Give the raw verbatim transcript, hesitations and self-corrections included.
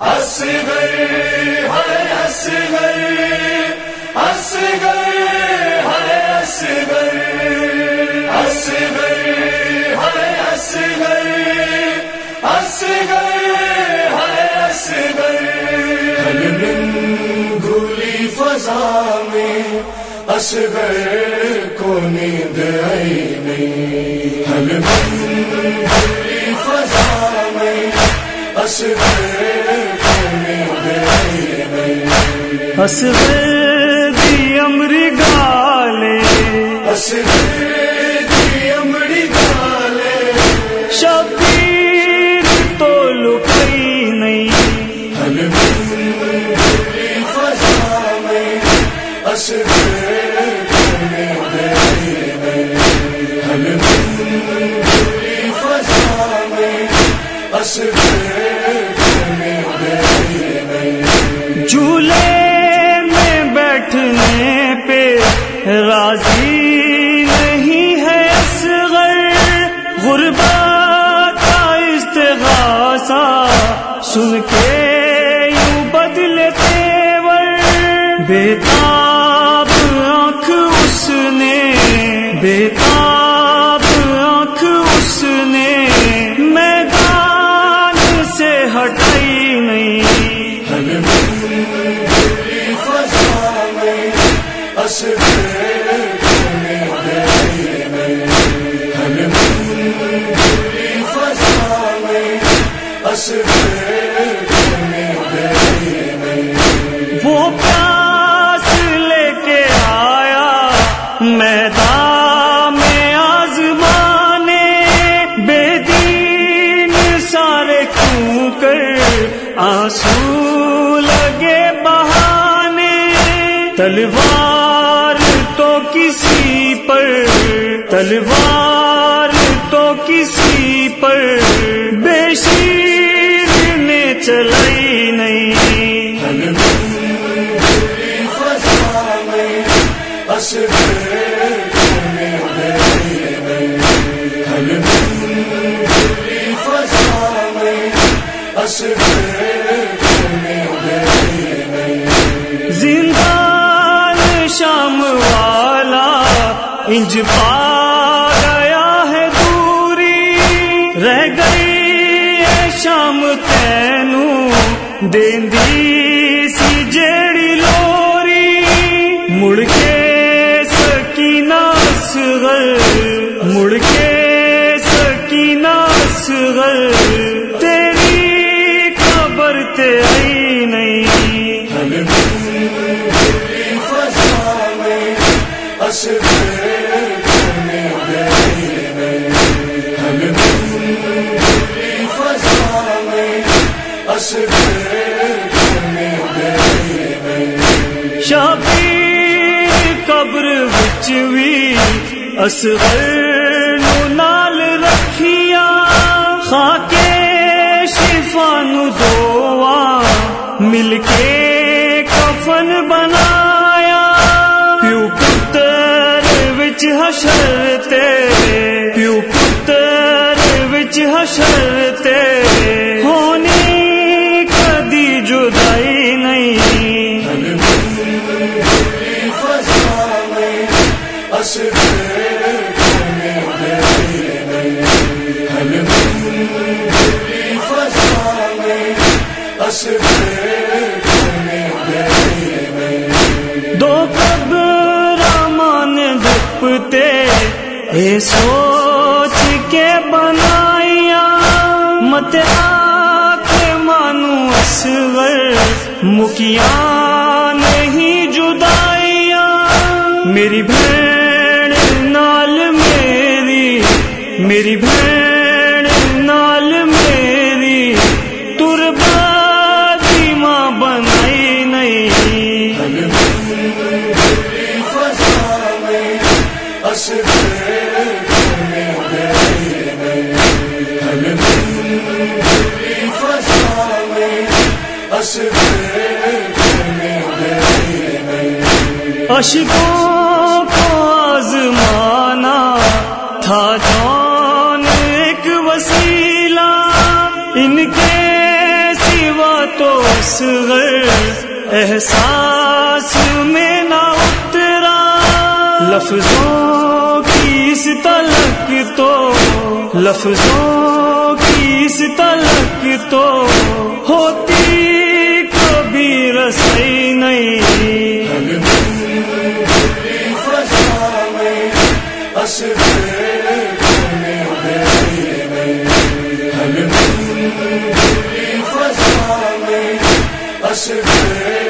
اصغر ہے اصغر اصغر ہے اصغر اصغر ہے اصغر اصغر ہے اصغر ہل من گھلی فضا میں اصغر کو نیند آئی نہیں، ہل من گھلی فضا میں اصغر کو نیند آئی نہیں، اصغر دی امری گالے اصغر دی امری گالے شبیر تو لکئی نہیں، ہل من گھلی فضا میں اصغر کو نیند آئی نہیں، ہل من گھلی فضا میں اصغر کو نیند آئی نہیں، جھولے میں بیٹھنے پہ راضی نہیں ہے اصغر، غربت کا استغاثہ سن کے یوں بدلے تیور، بےتاب آنکھ اس نے بےتاب آنکھ اس نے میدان سے ہٹائی نہیں، ہل من گھلی فضا میں اصغر کو نیند آئی نہیں، ہل من گھلی فضا میں اصغر کو نیند آئی نہیں، وہ پیاس لے کے آیا میدان میں آزمانے، بے دین سارے کیوں کر آنسو لگے بہانے، تلوار تو کسی پر تلوار تو کسی پر بے شیر نے چلائی نہیں، ہل من گھلی فضا میں اصغر کو نیند آئی نہیں، ہل من گھلی فضا میں اصغر کو نیند آئی نہیں، زندان شام والا انج پا گیا ہے دوری، رہ گئی ہے شام تینوں دیندی سی جیڑی لوری، مڑ کے سکینہ اصغر مڑ کے سکینہ اصغر تیری خبر تے آئی نہیں، ہل من گھلی فضا میں اصغر کو نیند آئی نہیں، ہل من گھلی فضا میں اصغر کو نیند آئی نہیں، شبیر قبر وچ وی اصغر نو نال رکھیا، خاکے شفا نو دعا مل کے کفن بنایا، پیو پتر وچ حشر تے پیو پتر وچ حشر تے ہونی کدی جدائی نہیں، ہل من گھلی فضا میں اصغر کو نیند آئی نہیں، ہل من گھلی فضا میں اصغر کو نیند آئی نہیں، دو قبر مان دپتے اے سوچ کے بنائیا، مت آنکھ مانو اصغر مکیاں نہیں جدائیاں، میری بہن نال میری میری بہن نال میری تربتی ماں بنائی نہیں، ہل من گھلی فضا میں اصغر کو نیند آئی نہیں، ہل من گھلی فضا میں اصغر کو نیند آئی نہیں، اشکوں کو آزمانا تھا جان ایک وسیلہ، ان کے سوا تو اصغر احساس میں نہ اترا، لفظوں کی اس تلک تو لفظوں کی اس تلک تو ہوتی کبھی رسائی نہیں۔ أصبر